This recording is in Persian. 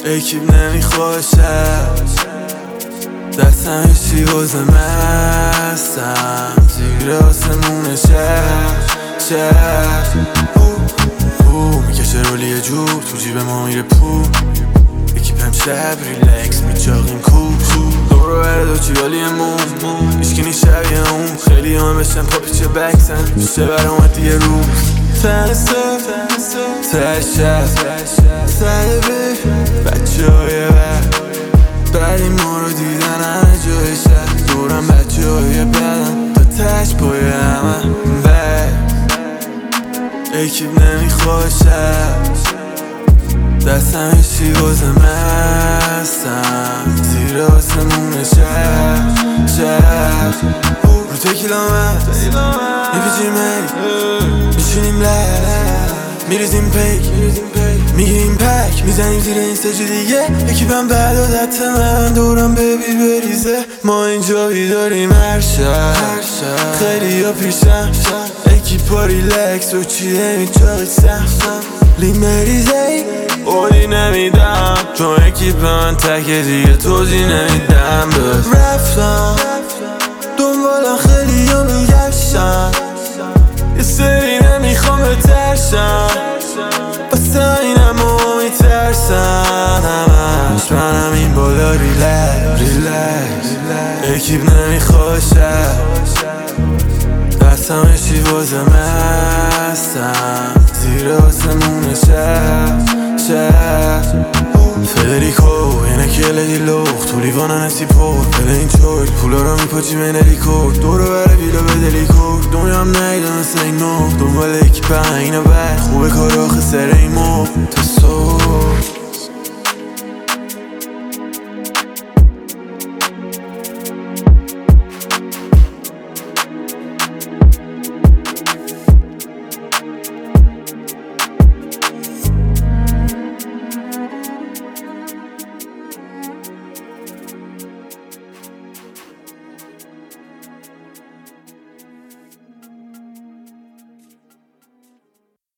اکیب نمیخوشه دستم هیچی واسه مستم زیر آسمون شهر میکشه رولی یه جور تو جیب ما میره پول اکیب امشب ریلکس میچاقیم کوچو دورو بره دو چیالیمون هیچکی نیست شبیه اون خیلی همه بشن پاپیچه بکسن بیشته برامد دیگه روز تنسه تشب سربه بچه های بعدی ما رو دیدن همه جای شد دورم بچه های بدن تا تش پای همه اکیب نمیخوشه دستم هیچی واسه مستم زیر آسمون شهر رو تکیلامت میپیچیم میشونیم میریزیم پیک میگیریم پک میزنیم زیر این سجی دیگه اکیبم بعد عادت من دورم ببی بریزه ما اینجا بیداریم هر شب خیلی ها پیشم اکیپا ریلکس و چیه میچاقیسم لی مریزه اولی نمیدم چون اکیپ من تکه دیگه توضیح نمیدم بس رفتم دنبالم خیلی ها میگشتم یه سری نمیخوام بترشم بسه اینم ها میترسن همش منم این بالا ریلکس اکیب نمیخوشه دستم هیچی واسه مستم زیر آسمون شهر فدریکو اینکی لدی لخت تو لیوان نسی پر بده این چویل پولا رو میپاچی من لیکورد دورو بره بیلا به دلیکورد دنیا هم نیده مثل این نو دنبال اکیپه اینو بر خوبه کار آخه سر این مو